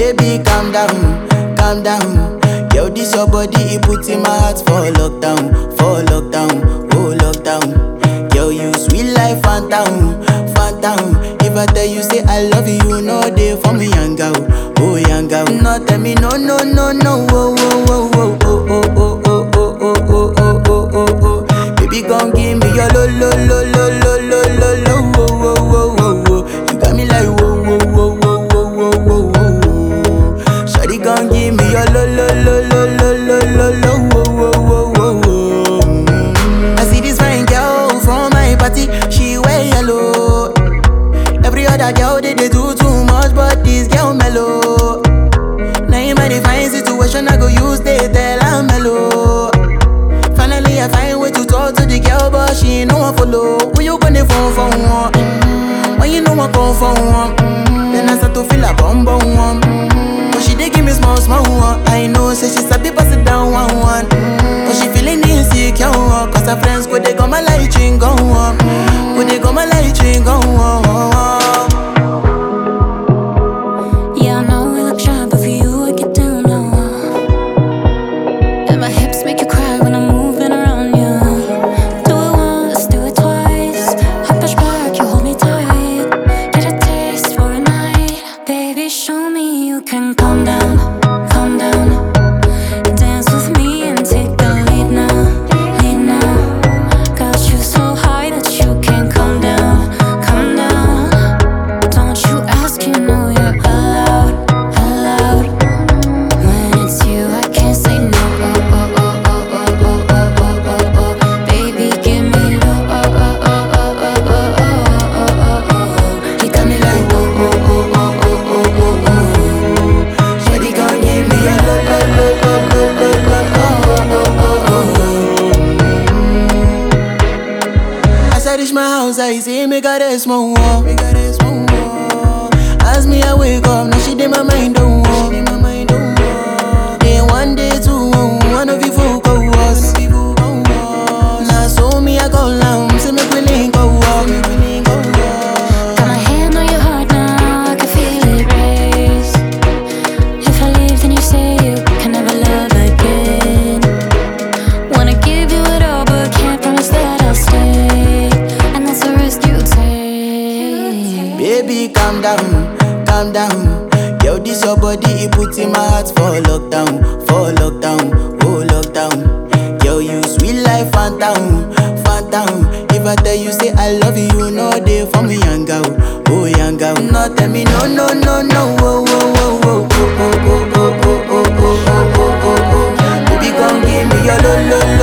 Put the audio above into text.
Baby, calm down. Yo, this your body, it puts in my heart for lockdown, oh lockdown. Yo, you sweet life, phantom. If I tell you say I love you, no day for me, young girl, oh young girl. No tell me no, oh, oh, oh, oh, oh, oh, oh, oh, oh, oh, oh, oh, oh, oh. Baby, gon' give me your lo, oh, oh, oh, oh, oh. You got me like whoa, whoa, whoa, whoa, whoa, whoa, whoa. Shawty gon' give me your lo, oh, oh, oh, oh, oh. I see this fine girl from my party, she wear yellow. Every other girl they do too much, but this girl mellow. Now in my divine situation, I go use they tell I'm mellow. Finally I find way to talk to the girl, but she ain't no one follow. Who you gonna phone for one? When you know I come for one, then I start to feel a bum one. But she dey give me small one. I know say she sabi pass it down one. But she feeling insecure, cause her friends go they go my light ring go on. Go they go my light ring go on. Can calm down, dance with me and take the lead now, got you so high that you can't calm down, don't you ask, you know you're allowed, when it's you I can't say no, baby give me low, you got me like I reach my house, I see me got a small wall. As me I wake up, now she did my mind don't walk. Then one day two, one of you folk go was. Now so me I go down, see me willing go walk. Got my hand on your heart now, I can feel it race. If I leave then you say you can never love again. Wanna give you it all but can't promise that I'll stay. Baby, calm down. Yo, this your body, it puts in my heart for lockdown, oh lockdown. Yo, you sweet life, phantom. If I tell you say I love you, no day for me, young girl, oh young girl. No tell me no, oh, oh, oh, oh, oh, oh, oh, oh, oh, oh, oh, oh, oh. Baby, gon' give me your lo.